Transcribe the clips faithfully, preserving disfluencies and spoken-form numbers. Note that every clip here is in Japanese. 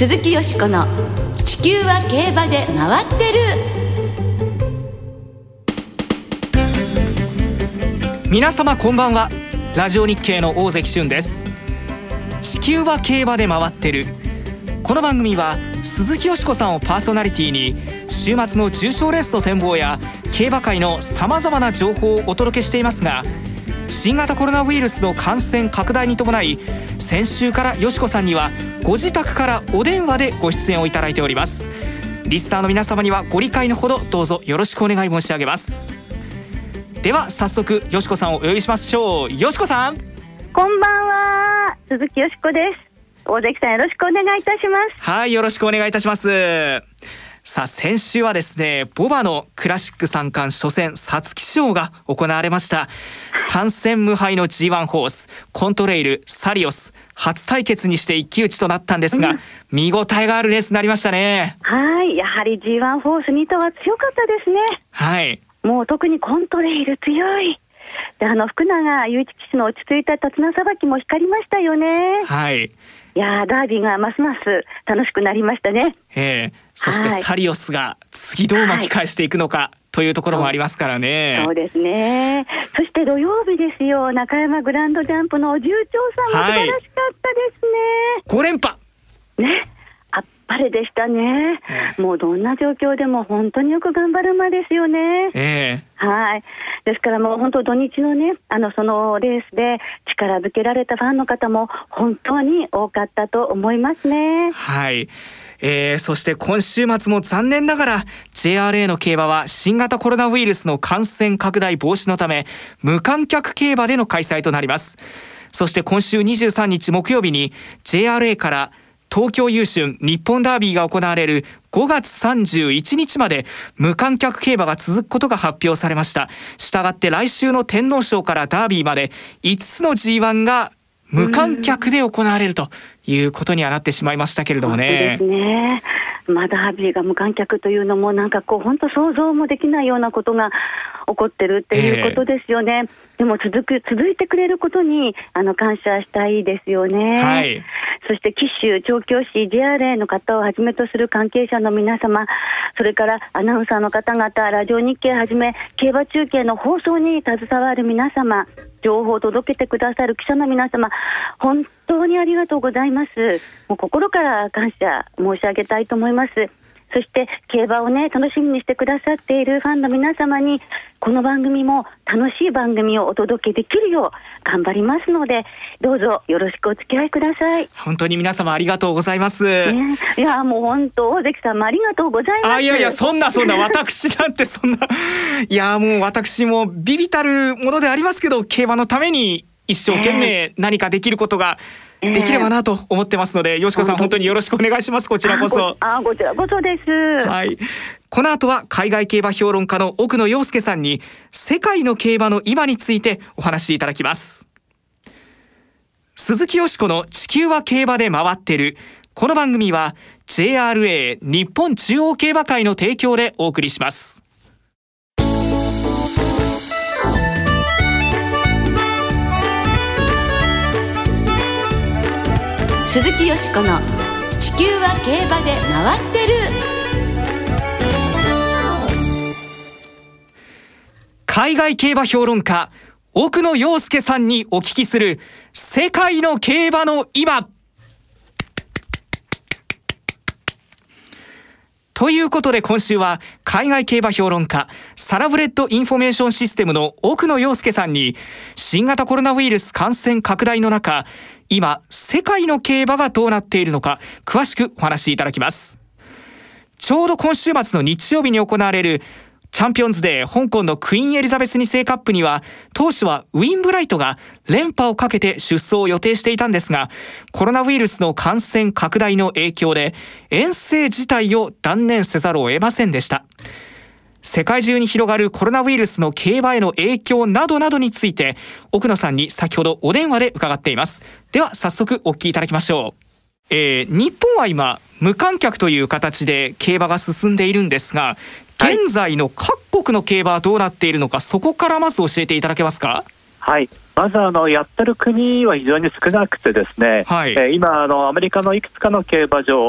鈴木よしこの地球は競馬で回ってる。皆様こんばんは。ラジオ日経の大関俊です。地球は競馬で回ってる。この番組は鈴木よしこさんをパーソナリティに週末の重賞レースの展望や競馬界のさまざまな情報をお届けしていますが、新型コロナウイルスの感染拡大に伴い先週からよしこさんにはご自宅からお電話でご出演をいただいております。リスナーの皆様にはご理解のほどどうぞよろしくお願い申し上げます。では早速よしこさんをお呼びしましょう。よしこさん、 こんばんは。鈴木よしこです。大関さんよろしくお願いいたします。 はい、よろしくお願いいたします。さあ先週はですね、ボバのクラシック三冠初戦皐月賞が行われました。さん戦無敗の ジーワン ホースコントレイルサリオス、初対決にして一騎打ちとなったんですが、うん、見応えがあるレースになりましたね。 はい、やはり ジーワン ホースに頭は強かったですね。 はい、 もう特にコントレイル強いで、あの福永祐一騎手の落ち着いた手綱さばきも光りましたよね。 はい、 いやダービーがますます楽しくなりましたね。 えー、そしてサリオスが次どう巻き返していくのか、はい、というところもありますからね。 そうですね。そして土曜日ですよ、中山グランドジャンプの重長さんも素晴らしかったですね。 はい、ご連覇ね、あっぱれでしたね。えー、もうどんな状況でも本当によく頑張る馬ですよね。 えー、 はい。ですからもう本当土日のね、あのそのレースで力づけられたファンの方も本当に多かったと思いますね。 はい。えー、そして今週末も残念ながら ジェイアールエー の競馬は新型コロナウイルスの感染拡大防止のため無観客競馬での開催となります。そして今週にじゅうさんにち木曜日に ジェイアールエー から東京優駿日本ダービーが行われるごがつさんじゅういちにちまで無観客競馬が続くことが発表されました。したがって来週の天皇賞からダービーまでいつつの ジーワン が無観客で行われるということにはなってしまいましたけれどもね。 そうですね。まあ、ダービーが無観客というのもなんかこう本当想像もできないようなことが起こってるっていうことですよね。えー、でも続く続いてくれることにあの感謝したいですよね。 はい、 そして騎手、調教師、ジェイアールエー の方をはじめとする関係者の皆様、それからアナウンサーの方々、ラジオ日経はじめ競馬中継の放送に携わる皆様、情報を届けてくださる記者の皆様、本当にありがとうございます。もう心から感謝申し上げたいと思います。そして競馬をね楽しみにしてくださっているファンの皆様にこの番組も楽しい番組をお届けできるよう頑張りますので、どうぞよろしくお付き合いください。 本当に皆様ありがとうございます。ね、 いやもう本当大関さんもありがとうございます。 あ、いやいやそんなそんな私なんてそんないやもう私もビビたるものでありますけど、競馬のために一生懸命何かできることができればなと思ってますので、よしこさん本当によろしくお願いします。こちらこそ。 あ、こちらこそです。 はい。この後は海外競馬評論家の奥野陽介さんに世界の競馬の今についてお話しいただきます。鈴木よしこの地球は競馬で回ってる。この番組は ジェイアールエー 日本中央競馬会の提供でお送りします。 鈴木よしこの地球は競馬で回ってる。 海外競馬評論家奥野陽介さんにお聞きする世界の競馬の今ということで、今週は海外競馬評論家サラブレッドインフォメーションシステムの奥野陽介さんに新型コロナウイルス感染拡大の中、今世界の競馬がどうなっているのか詳しくお話しいただきます。ちょうど今週末の日曜日に行われるチャンピオンズデー香港のクイーンエリザベスにせいカップには当初はウィンブライトが連覇をかけて出走を予定していたんですが、コロナウイルスの感染拡大の影響で遠征自体を断念せざるを得ませんでした。世界中に広がるコロナウイルスの競馬への影響などなどについて奥野さんに先ほどお電話で伺っています。では早速お聞きいただきましょう。えー、日本は今無観客という形で競馬が進んでいるんですが、現在の各国の競馬はどうなっているのか、そこからまず教えていただけますか。 はい、まずあのやってる国は非常に少なくてですね、はい、えー、今あのアメリカのいくつかの競馬場、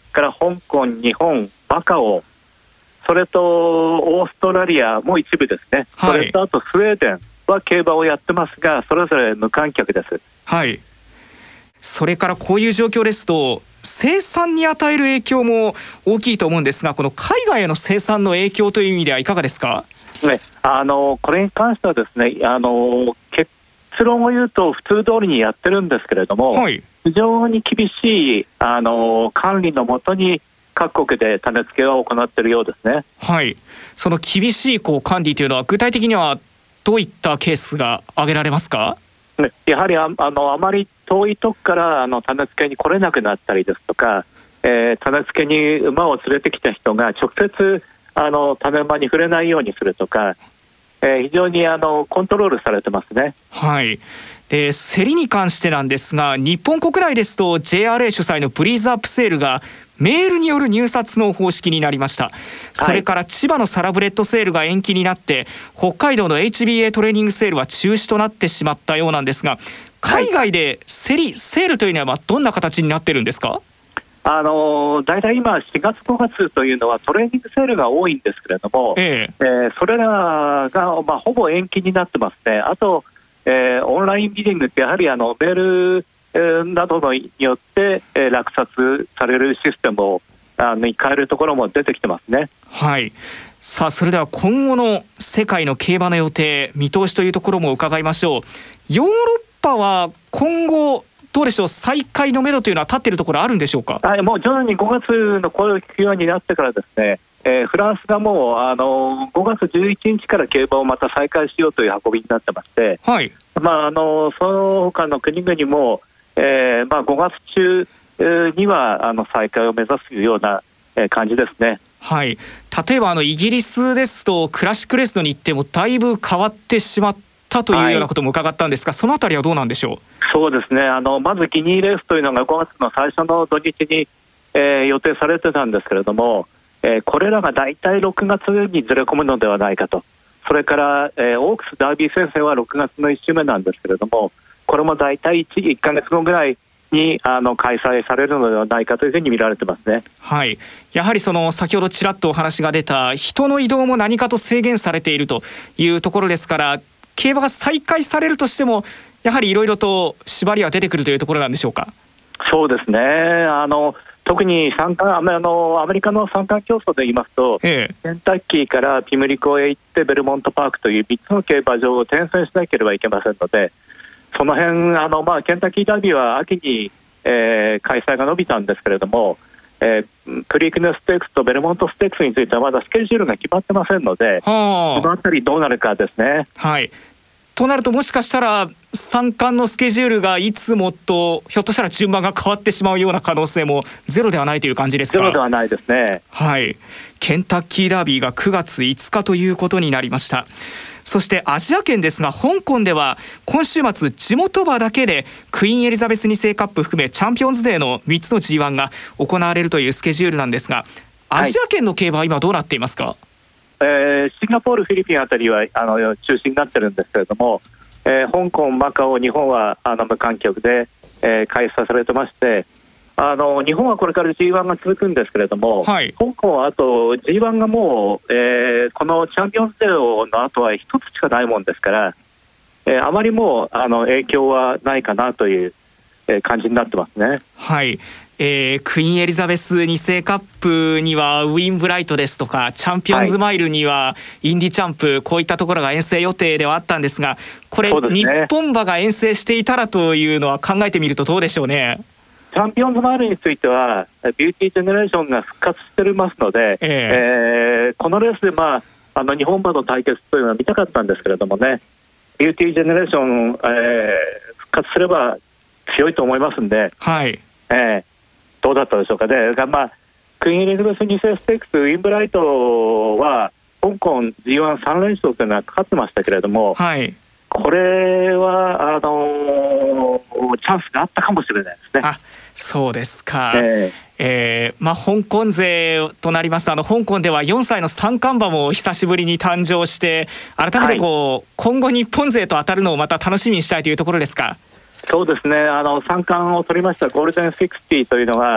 から香港、日本、マカオ、それとオーストラリアも一部ですね、はい、それとあとスウェーデンは競馬をやってますが、それぞれ無観客です。 はい。それからこういう状況ですと生産に与える影響も大きいと思うんですが、この海外への生産の影響という意味ではいかがですか？ ね、あのこれに関してはですね、あの結論を言うと普通通りにやってるんですけれども、はい、非常に厳しいあの管理のもとに各国で種付けを行っているようですね。 はい。その厳しいこう管理というのは具体的にはどういったケースが挙げられますか？ ね、やはり あ, あ, のあまり遠いとこからあの種付けに来れなくなったりですとか、えー、種付けに馬を連れてきた人が直接あの種馬に触れないようにするとか、えー、非常にあのコントロールされてますね。 はい。で競りに関してなんですが、日本国内ですと ジェイアールエー 主催のブリーズアップセールがメールによる入札の方式になりました。それから千葉のサラブレッドセールが延期になって北海道の エイチビーエー トレーニングセールは中止となってしまったようなんですが、海外で競りセールというのはどんな形になってるんですか？ あのだいたい今しがつごがつというのはトレーニングセールが多いんですけれども、えええー、それらが、まあ、ほぼ延期になってますね。あと、えー、オンラインビディングってやはりあのメール、えー、などのによって、えー、落札されるシステムをあの変えるところも出てきてますね。 はい。さあそれでは今後の世界の競馬の予定見通しというところも伺いましょう。ヨーロッパは今後どうでしょう、再開のめどというのは立っているところあるんでしょうか？ はい、もう徐々にごがつの声を聞くようになってからですね、えー、フランスがもうあのごがつじゅういちにちから競馬をまた再開しようという運びになってまして、はい、まあ、あのその他の国々も、えーまあ、ごがつ中にはあの再開を目指すような感じですね。 はい。例えばあのイギリスですとクラシックレースの日程もだいぶ変わってしまったというようなことも伺ったんですが、はい、そのあたりはどうなんでしょう？ そうですね、あのまずギニーレースというのがごがつの最初の土日に、えー、予定されてたんですけれども、えー、これらがだいたいろくがつにずれ込むのではないかと。それから、えー、オークスダービー戦線はろくがつのいっ週目なんですけれども、これもだいたい 1, いっかげつごぐらいにあの開催されるのではないかというふうに見られてますね。 はい。やはりその先ほどちらっとお話が出た人の移動も何かと制限されているというところですから、競馬が再開されるとしてもやはりいろいろと縛りは出てくるというところなんでしょうか？ そうですね、あの特に三冠あのアメリカの三冠競争で言いますと、ええ、ケンタッキーからピムリコへ行ってベルモントパークというみっつの競馬場を転戦しなければいけませんので、その辺あの、まあ、ケンタッキーダービーは秋に、えー、開催が伸びたんですけれども、えー、プリークネステークスとベルモントステークスについてはまだスケジュールが決まってませんので、そのあたりどうなるかですね。 はい。となるともしかしたら三冠のスケジュールがいつもとひょっとしたら順番が変わってしまうような可能性もゼロではないという感じですか？ ゼロではないですね。 はい。ケンタッキーダービーがくがついつかということになりました。そしてアジア圏ですが、香港では今週末地元馬だけでクイーンエリザベスに世カップ含めチャンピオンズデーのみっつの ジーワン が行われるというスケジュールなんですが、アジア圏の競馬は今どうなっていますか？はい、 えー、シンガポール、フィリピンあたりはあの中止になってるんですけれども、えー、香港、マカオ、日本はあの無観客で、えー、開催されてまして、あの日本はこれから ジーワン が続くんですけれども、はい、香港はあと ジーワン がもう、えー、このチャンピオンズデーの後は一つしかないもんですから、えー、あまりもうあの影響はないかなという、えー、感じになってますね。 はい。えー、クイーンエリザベスに世カップにはウィンブライトですとかチャンピオンズマイルにはインディチャンプ、はい、こういったところが遠征予定ではあったんですが、これ、ね、日本馬が遠征していたらというのは考えてみるとどうでしょうね。 チャンピオンズマイルについてはビューティージェネレーションが復活してますので、えーえー、このレースで、まあ、あの日本馬の対決というのは見たかったんですけれどもね、ビューティージェネレーション、えー、復活すれば強いと思いますんで、はい、えー、どうだったでしょうかね。まあ、クイーンエリザベスに世ステークスウィンブライトは香港 ジーワンさん 連勝というのはかかってましたけれども、はい、これはあのー、チャンスがあったかもしれないですね。 あ、そうですか。えーえーまあ、香港勢となりますと、あの香港ではよんさいの三冠馬も久しぶりに誕生して、改めてこう、はい、今後日本勢と当たるのをまた楽しみにしたいというところですか？ そうですね、あの三冠を取りましたゴールデンろくじゅうというのは、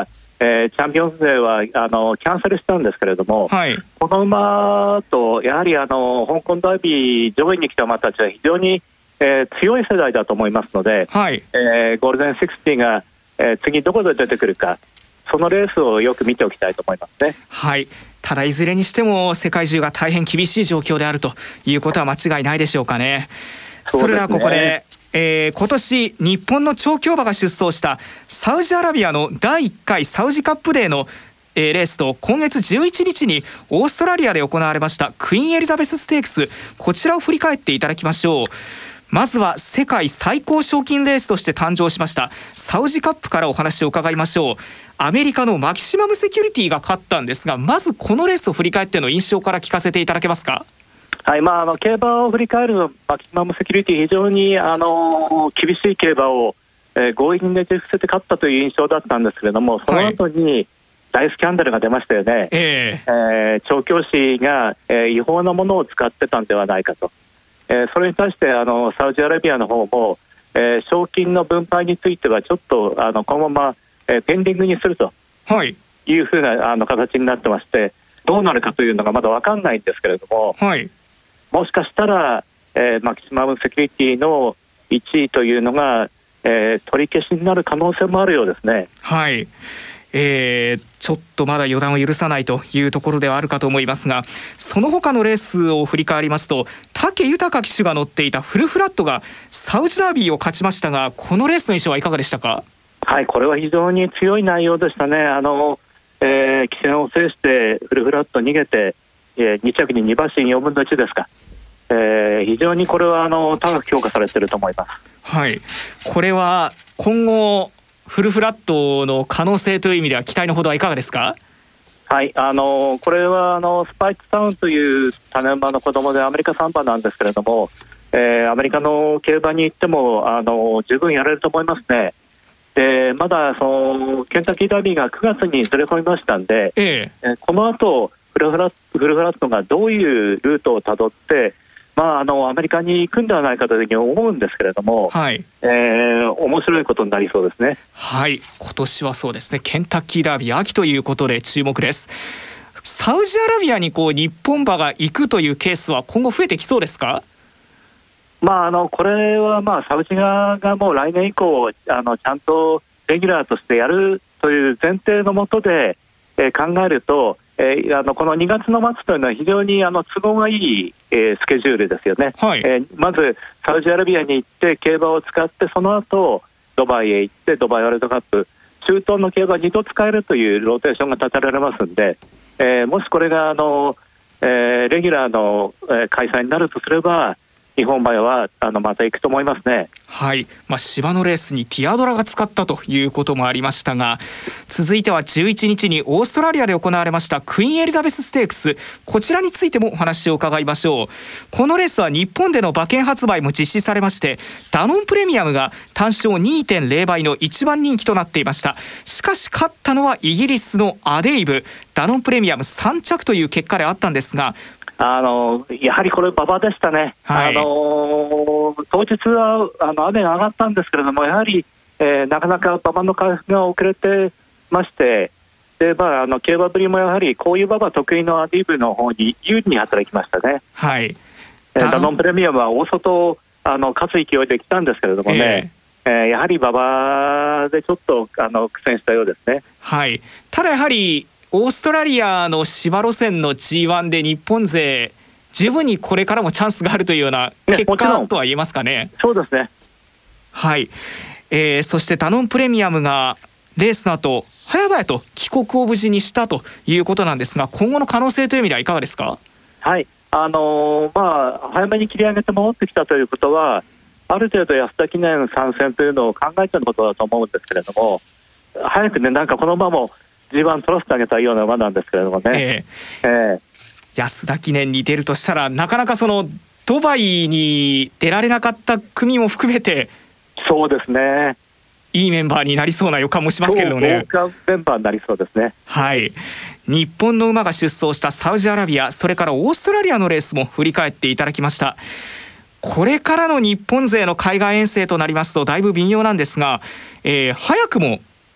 えー、チャンピオンズ勢はあのキャンセルしたんですけれども、はい、この馬とやはりあの香港ダービー上位に来た馬たちは非常に、えー、強い世代だと思いますので、はい、えー、ゴールデンシックスティが、えー、次どこで出てくるか、そのレースをよく見ておきたいと思いますね。 はい、ただいずれにしても世界中が大変厳しい状況であるということは間違いないでしょうかね。そ, それではここで、えー、今年日本の調教馬が出走したサウジアラビアのだいいっかいサウジカップデーの、えー、レースと、今月じゅういちにちにオーストラリアで行われましたクイーンエリザベスステークス、こちらを振り返っていただきましょう。まずは世界最高賞金レースとして誕生しましたサウジカップからお話を伺いましょう。アメリカのマキシマムセキュリティが勝ったんですが、まずこのレースを振り返っての印象から聞かせていただけますか。 はい、まあ、あの競馬を振り返るマキシマムセキュリティ、非常にあの厳しい競馬を、えー、強引にねじ伏せて勝ったという印象だったんですけれども、その後に大スキャンダルが出ましたよね。はい、えーえー、調教師が、えー、違法なものを使ってたんではないかと、えー、それに対してあのサウジアラビアの方も、えー、賞金の分配についてはちょっとあのこのまま、えー、ペンディングにするというふうなあの形になってまして、どうなるかというのがまだ分かんないんですけれども、はい、もしかしたら、えー、マキシマムセキュリティのいちいというのが、えー、取り消しになる可能性もあるようですね。 はい、えー、ちょっとまだ予断を許さないというところではあるかと思いますが、その他のレースを振り返りますと、武豊騎手が乗っていたフルフラットがサウジダービーを勝ちましたが、このレースの印象はいかがでしたか。 はい、これは非常に強い内容でしたね。あの、えー、騎戦を制してフルフラット逃げて、えー、に着にに馬身よんぶんのいちですか。えー、非常にこれはあの高く評価されていると思います。 はい、これは今後フルフラットの可能性という意味では期待のほどはいかがですか。 はい、あのこれはあのスパイクタウンという種馬の子供でアメリカさん馬なんですけれども、えー、アメリカの競馬に行ってもあの十分やれると思いますね。でまだそのケンタッキーダービーがくがつにずれ込みましたんで、ええ、この後フルフラット、フルフラットがどういうルートをたどって、まあ、あのアメリカに行くんではないかというふうに思うんですけれども、はい、えー、面白いことになりそうですね。 はい、今年はそうですね、ケンタッキーダービー秋ということで注目です。サウジアラビアにこう日本馬が行くというケースは今後増えてきそうですか。 まあ、あのこれはまあサウジ側がもう来年以降あのちゃんとレギュラーとしてやるという前提のもとで、えー、考えると、えー、あのこのにがつの末というのは非常にあの都合がいい、えー、スケジュールですよね。はい、えー、まずサウジアラビアに行って競馬を使って、その後ドバイへ行ってドバイワールドカップ、中東の競馬にど使えるというローテーションが立てられますんで、えー、もしこれがあの、えー、レギュラーの、えー、開催になるとすれば、日本馬はあのまた行くと思いますね。 はい、まあ、芝のレースにティアドラが使ったということもありましたが、続いてはじゅういちにちにオーストラリアで行われましたクイーンエリザベスステークス、こちらについてもお話を伺いましょう。このレースは日本での馬券発売も実施されまして、ダノンプレミアムが単勝 にてんゼロ 倍の一番人気となっていました。しかし勝ったのはイギリスのアデイブ、ダノンプレミアムさん着という結果であったんですが、 あのやはりこれ馬場でしたね。はい、あの当日はあの雨が上がったんですけれども、やはり、えー、なかなか馬場の回復が遅れてまして、で、まあ、あの競馬ぶりもやはりこういう馬場得意のアディーブの方に有利に働きましたね。はい、ダ, ダノンプレミアムは大外あの勝つ勢いで来たんですけれどもね、えーえー、やはり馬場でちょっとあの苦戦したようですね。 はい、ただやはりオーストラリアの芝路線の ジーワン で日本勢十分にこれからもチャンスがあるというような結果とは言えますかね。 そうですね。 はい、えー、そしてダノンプレミアムがレースの後早々と帰国を無事にしたということなんですが、今後の可能性という意味ではいかがですか。 はい、あのー、まあ早めに切り上げて戻ってきたということは、ある程度安田記念参戦というのを考えてのことだと思うんですけれども、早くね、なんかこの馬もジーワン 取らせてあげたいような馬なんですけれどもね、えーえー、 安田記念に出るとしたら、なかなかそのドバイに出られなかった組も含めて、 そうですね、 いいメンバーになりそうな予感もしますけれどもね。 豪華メンバーになりそうですね。 はい、日本の馬が出走したサウジアラビア、それからオーストラリアのレースも振り返っていただきました。これからの日本勢の海外遠征となりますとだいぶ微妙なんですが、えー、早くも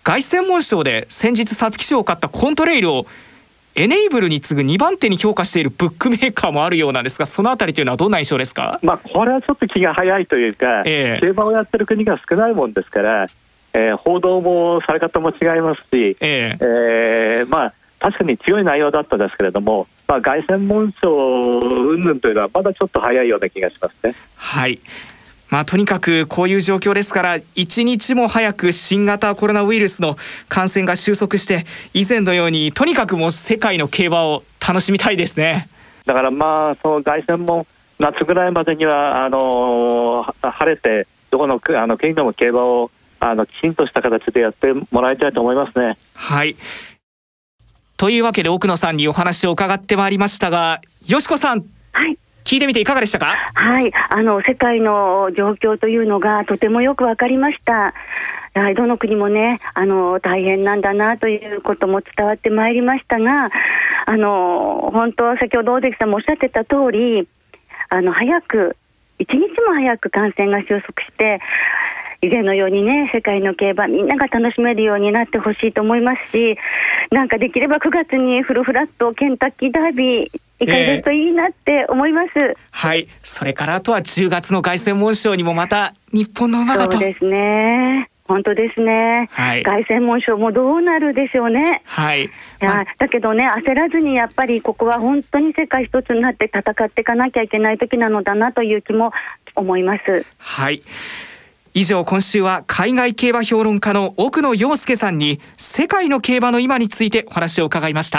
凱旋門賞で先日皐月賞を勝ったコントレイルをエネイブルに次ぐにばん手に評価しているブックメーカーもあるようなんですが、そのあたりというのはどんな印象ですか？ まあ、これはちょっと気が早いというか、えー、競馬をやってる国が少ないもんですから、えー、報道もされ方も違いますし、えーえー、まあ確かに強い内容だったですけれども、まあ、凱旋門賞云々というのはまだちょっと早いような気がしますね。 はい、まあ、とにかくこういう状況ですから、一日も早く新型コロナウイルスの感染が収束して、以前のようにとにかくもう世界の競馬を楽しみたいですね。 だからまあその凱旋門夏ぐらいまでにはあのー、晴れてどこのあの国でも競馬をあのきちんとした形でやってもらいたいと思いますね。 はい、というわけで奥野さんにお話を伺ってまいりましたが、よしこさん、 はい、 聞いてみていかがでしたか？ はい、あの世界の状況というのがとてもよく分かりました。やはりどの国もね、あの大変なんだなということも伝わってまいりましたが、あの本当先ほど大関さんもおっしゃってた通り、あの早く一日も早く感染が収束して、以前のようにね、世界の競馬みんなが楽しめるようになってほしいと思いますし、なんかできればくがつにフルフラットケンタッキーダービー行かれるといいなって思います、えー、 はい、それからあとはじゅうがつの凱旋門賞にもまた日本の馬がと。 そうですね、本当ですね、はい、凱旋門賞もどうなるでしょうね。 はい、 いやだけどね、焦らずにやっぱりここは本当に世界一つになって戦っていかなきゃいけない時なのだなという気も思います。 はい、以上今週は海外競馬評論家の奥野陽介さんに世界の競馬の今についてお話を伺いました。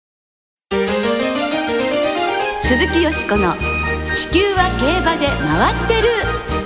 鈴木よしこの地球は競馬で回ってる。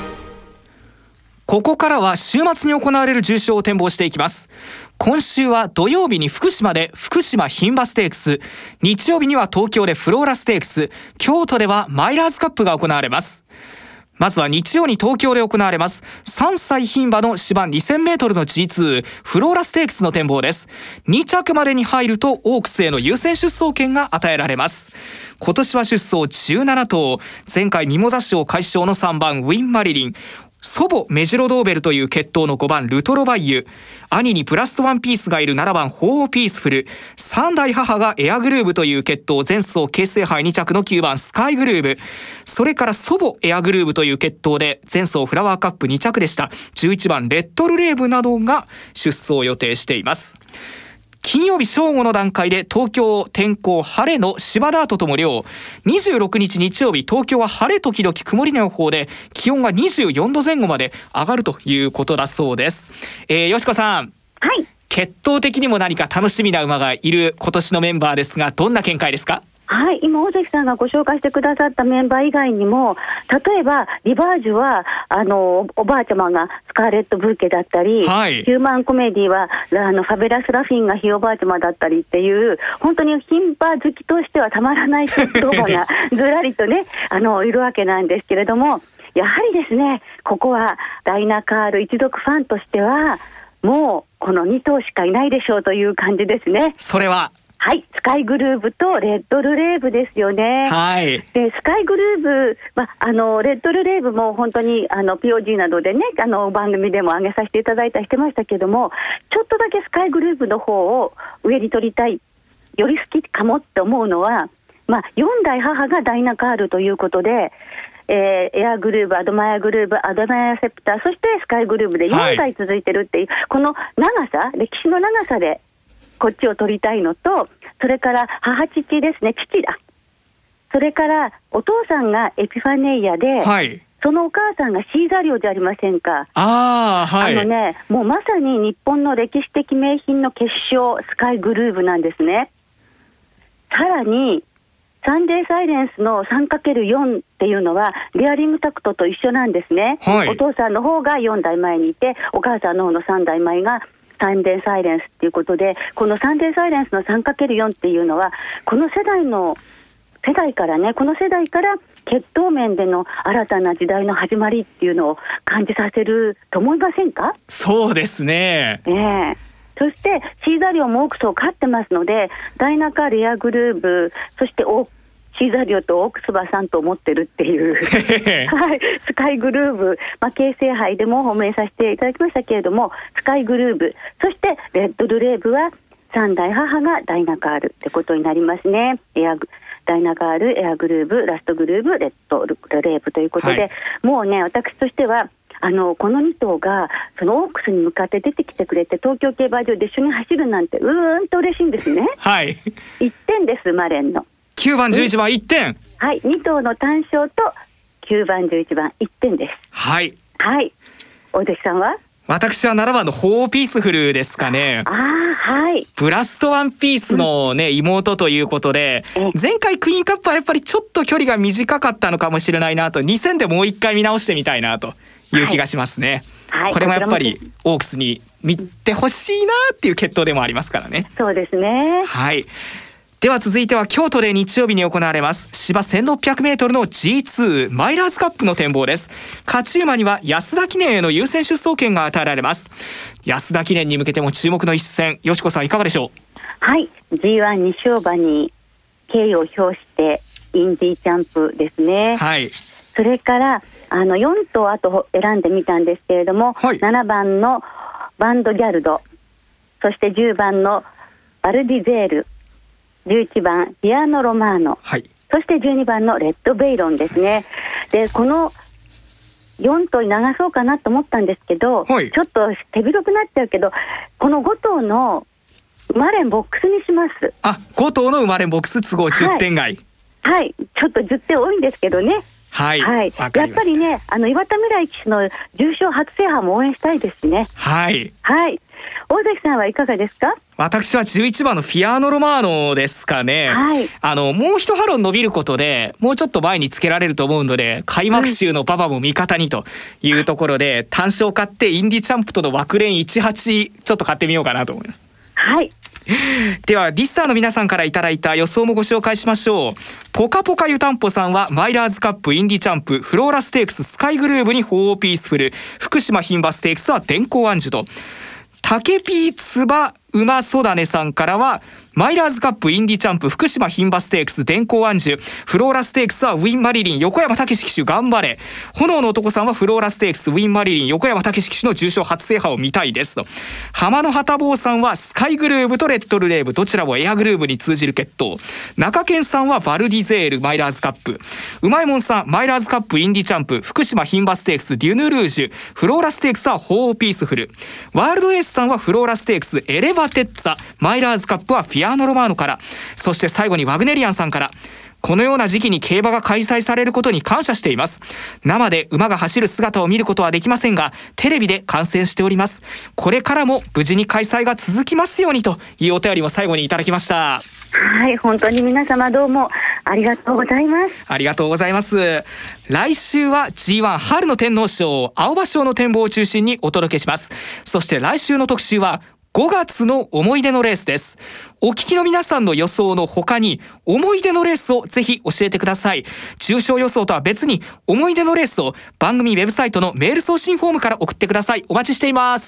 ここからは週末に行われる重賞を展望していきます。今週は土曜日に福島で福島牝馬ステークス、日曜日には東京でフローラステークス、京都ではマイラーズカップが行われます。まずは日曜に東京で行われますさんさい牝馬の芝 にせんメートルの ジーツー フローラステークスの展望です。に着までに入るとオークスへの優先出走権が与えられます。今年は出走じゅうななとう、前回ミモザ賞快勝のさんばんウィンマリリン、祖母メジロドーベルという血統のごばんルトロバイユ、兄にプラスワンピースがいるななばんホーピースフル、さん代母がエアグルーブという血統前走京成杯に着のきゅうばんスカイグルーブ、それから祖母エアグルーブという血統で前走フラワーカップに着でしたじゅういちばんレッドルレーブなどが出走を予定しています。金曜日正午の段階で東京天候晴れの芝ダートとも量、にじゅうろくにち日曜日東京は晴れ時々曇りの予報で気温がにじゅうよんどぜん後まで上がるということだそうです。えー、よしこさん、 はい、 血統的にも何か楽しみな馬がいる今年のメンバーですが、どんな見解ですか？ はい、今大関さんがご紹介してくださったメンバー以外にも、例えばリバージュはあのおばあちゃまがスカーレット・ブーケだったり、はい、ヒューマンコメディはあのファベラス・ラフィンがひいおばあちゃまだったりっていう、本当に牝馬好きとしてはたまらない血統馬がずらりとねあのいるわけなんですけれども、やはりですね、ここはダイナカール一族ファンとしてはもうこのに頭しかいないでしょうという感じですね。 それははい、スカイグルーブとレッドルレーブですよね。 はい、 でスカイグルーブ、ま、あのレッドルレーブも本当にあの ピーオージー などでね、あの番組でも上げさせていただいたりしてましたけども、ちょっとだけスカイグルーブの方を上に取りたい、より好きかもって思うのは、まあ、よん代母がダイナカールということで、えー、エアグルーブ、アドマイアグルーブ、アドマイアセプター、そしてスカイグルーブでよん代続いてるっていう、はい、この長さ、歴史の長さでこっちを取りたいのと、それから母父ですね、父だ、それからお父さんがエピファネイアで、はい、そのお母さんがシーザリオじゃありませんか。 あ、はい、 あのね、もうまさに日本の歴史的名品の結晶、スカイグルーブなんですね。さらにサンデーサイレンスの さんかけるよん っていうのはデアリングタクトと一緒なんですね、はい、お父さんの方がよん代前にいて、お母さんの方のさん代前がサンデーサイレンスっていうことで、このサンデーサイレンスの さんかけるよん っていうのはこの世代の世代からね、この世代から血統面での新たな時代の始まりっていうのを感じさせると思いませんか？ そうですね、 ええ、そしてシーザリオもオークスを勝ってますので、ダイナカール、エアグルーブ、そしてオシーザリオとオークス馬さんと思ってるっていう、はい、スカイグルーブ、まあ、京成杯でも褒めさせていただきましたけれども、スカイグルーブ、そしてレッドルレーブはさん代母がダイナガールってことになりますね。エアダイナガール、エアグルーブ、ラストグルーブ、レッドルレーブということで、はい、もうね、私としてはあのこのに頭がそのオークスに向かって出てきてくれて、東京競馬場で一緒に走るなんてうーんと嬉しいんですね。 はい、 いってんです。マレンのきゅうばんじゅういちばんいってん、 はい、に頭の単勝ときゅうばんじゅういちばんいってんです。 はい、 はい、大関さんは？ 私はななばんのホーピースフルですかね。 あ、はい、 ブラストワンピースの、ね、うん、妹ということで、前回クイーンカップはやっぱりちょっと距離が短かったのかもしれないなと、に戦でもう一回見直してみたいなという気がしますね。はいはい、これもやっぱりオークスに見てほしいなっていう決闘でもありますからね。 そうですね。 はい、では続いては京都で日曜日に行われます芝 せんろっぴゃくメートル の ジーツー マイラーズカップの展望です。勝ち馬には安田記念への優先出走権が与えられます。安田記念に向けても注目の一戦、よしこさんいかがでしょう？ はい、 ジーワン に勝馬に敬意を表してインディーチャンプですね。 はい、 それからあのよん頭あと選んでみたんですけれども、はい、ななばんのバンドギャルド、そしてじゅうばんのバルディゼール、じゅういちばんピアノロマーノ、はい、そしてじゅうにばんのレッドベイロンですね。でこのよん頭に流そうかなと思ったんですけど、はい、ちょっと手広くなっちゃうけど、このご頭の生まれんボックスにします。 あ、ご頭の生まれんボックス都合じゅってん外、 はい、はい、ちょっとじゅってん多いんですけどね。 はい、 はい、やっぱりね、あの岩田未来騎手の重賞初制覇も応援したいですね。 はい、 はい、大関さんはいかがですか？ 私はじゅういちばんのフィアーノロマーノですかね。はい、あのもう一ハロン伸びることでもうちょっと前につけられると思うので、開幕週のパパも味方にというところで、うん、単勝買ってインディチャンプとの枠連いちはちちょっと買ってみようかなと思います。 はい、 ではディスターの皆さんからいただいた予想もご紹介しましょう。ポカポカ湯たんぽさんはマイラーズカップ、インディチャンプ、フローラステークス、スカイグルーブにホーピースフル、福島牝馬ステークスは電光暗示と、タケピーツバ馬ソダネさんからはマイラーズカップ、インディチャンプ、福島牝馬ステークス、電光暗示、フローラステークスはウィンマリリン、横山武史騎手頑張れ。炎の男さんはフローラステークス、ウィンマリリン、横山武史騎手の重賞初制覇を見たいですと。浜の旗坊さんはスカイグルーブとレッドルレーブ、どちらもエアグルーブに通じる決闘。中堅さんはバルディゼール、マイラーズカップ。うまいもんさん、マイラーズカップ、インディチャンプ、福島牝馬ステークス、デュヌルージュ、フローラステークスはホーピースフル。ワールドエースさんはフローラステークス、エレバテッツァ、マイラーズカップはフィアーノロマーノから。そして最後にワグネリアンさんから、このような時期に競馬が開催されることに感謝しています。生で馬が走る姿を見ることはできませんが、テレビで観戦しております。これからも無事に開催が続きますようにというお便りも最後にいただきました。 はい、本当に皆様どうもありがとうございます。 ありがとうございます。来週は ジーワン 春の天皇賞、青葉賞の展望を中心にお届けします。そして来週の特集はごがつの思い出のレースです。お聞きの皆さんの予想の他に思い出のレースをぜひ教えてください。中賞予想とは別に思い出のレースを番組ウェブサイトのメール送信フォームから送ってください。お待ちしています。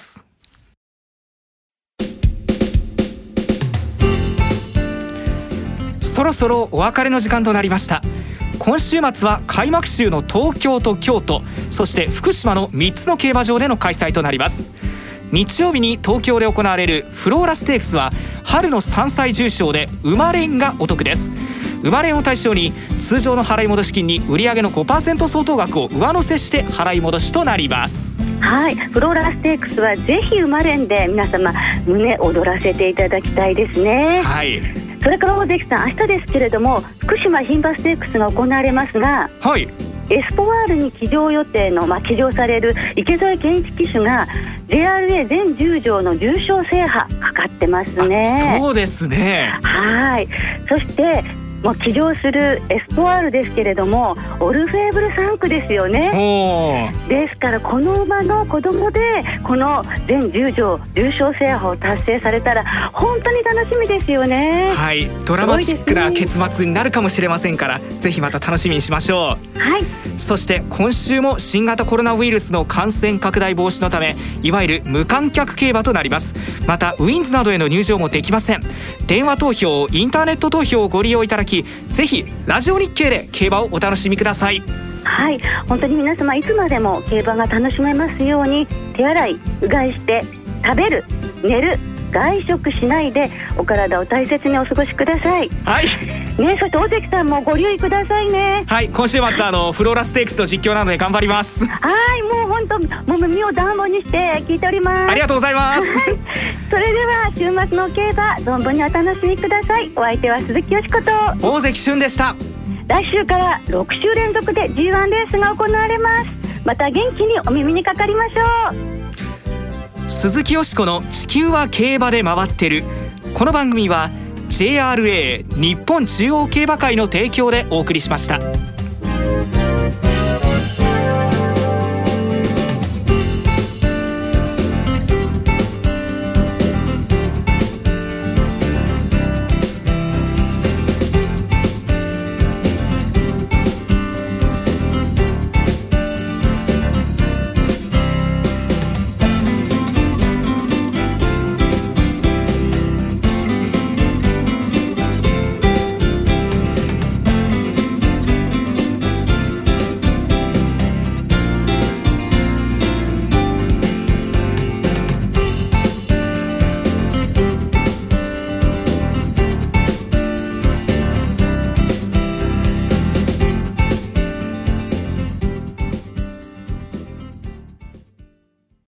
そろそろお別れの時間となりました。今週末は開幕週の東京と京都、そして福島のみっつの競馬場での開催となります。日曜日に東京で行われるフローラステークスは春のさんさい重賞で馬連がお得です。馬連を対象に通常の払い戻し金に売上の ごパーセント 相当額を上乗せして払い戻しとなります。 はい、フローラステークスはぜひ馬連で皆様胸躍らせていただきたいですね。 はい、 それから大関さん、明日ですけれども福島牝馬ステークスが行われますが、 はい、 エスポワールに騎乗予定の、まあ、騎乗される池添健一騎手が ジェイアールエー 全じゅう場の重賞制覇かかってますね。 そうですね。 はい、そしてもう騎乗するエスポワールですけれどもオルフェーブルさん区ですよね。ですからこの馬の子供でこの全じゅう場重賞制覇を達成されたら本当に楽しみですよね。 はい、ドラマチックな結末になるかもしれませんから、ぜひまた楽しみにしましょう。 はい、 そして今週も新型コロナウイルスの感染拡大防止のため、いわゆる無観客競馬となります。またウィンズなどへの入場もできません。電話投票、インターネット投票をご利用いただき、ぜひラジオ日経で競馬をお楽しみください。 はい、本当に皆様いつまでも競馬が楽しめますように、手洗い、うがいして食べる、寝る、外食しないでお体を大切にお過ごしください。 はいね、そして大関さんもご留意くださいね。 はい、今週末あのフローラステークスの実況なので頑張ります。 はい、もう本当もう耳を暖房にして聞いております。 ありがとうございます。 はい、それでは週末の競馬存分にお楽しみください。お相手は鈴木よしこと大関俊でした。 来週からろく週連続で ジーワン レースが行われます。また元気にお耳にかかりましょう。鈴木よしこの地球は競馬で回ってる。この番組は ジェイアールエー 日本中央競馬会の提供でお送りしました。